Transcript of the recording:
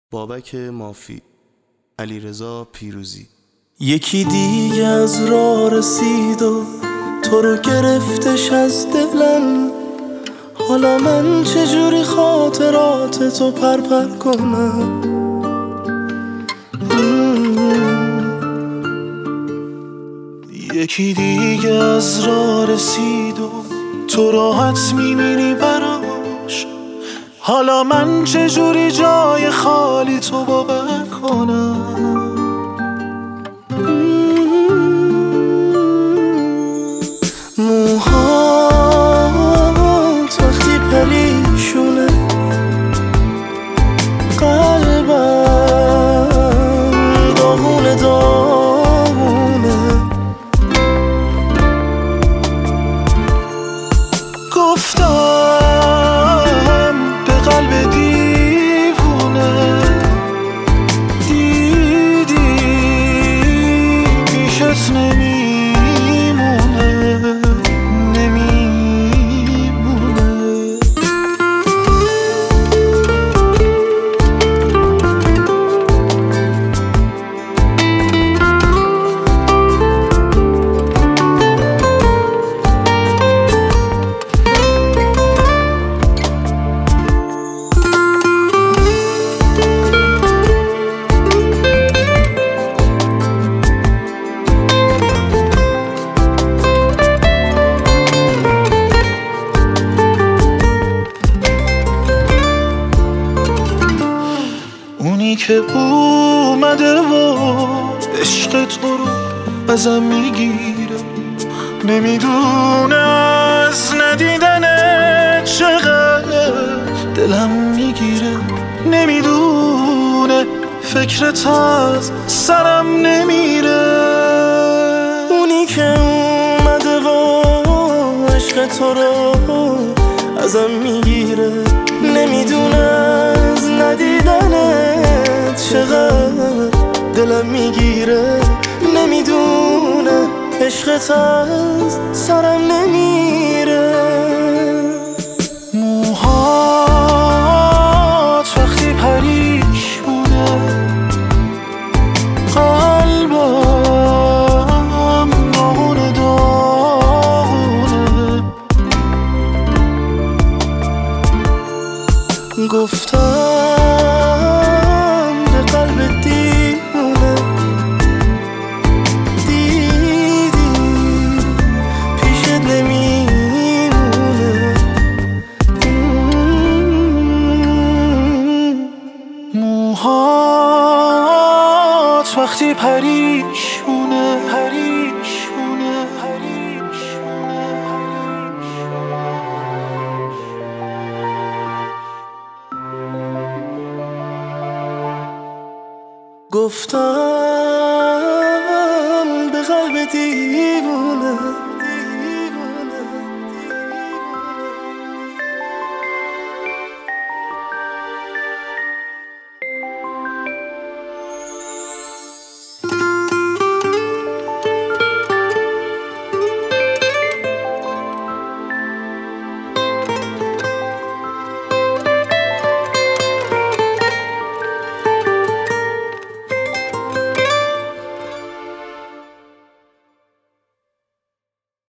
بابک مافی، علیرضا پیروزی. یکی دیگه از راه رسید و تو رو گرفتش از دلم. حالا من چجوری خاطرات تو پرپر کنم؟ یکی دیگه از راه رسید و تو راحت میمیری براش. حالا من چجوری جای خالی تو باور کنم؟ موهات وقتی پریشونه، قلبم داغونه داغونه. گفتم به قلب دیوونه، دیدی پیشت نمیمونه نمیمونه. اونی که اومده و عشق تو رو ازم میگیره، نمیدونه از ندیدنه چقدر دلم میگیره، نمیدونه فکرت از سرم نمیره. اونی که اومده و عشق تو رو ازم میگیره، نمیدونه از ندیدنت چقدر دلم میگیره، نمیدونه عشقت از سرم نمیره. موهات وقتی پریشونه، قلبم داغونه داغونه. گفتم به قلب دیوونه، دیدی پیشت نمیمونه. موهات وقتی پریشونه پریشونه پریشونه. گفتم به قلب دیوونه،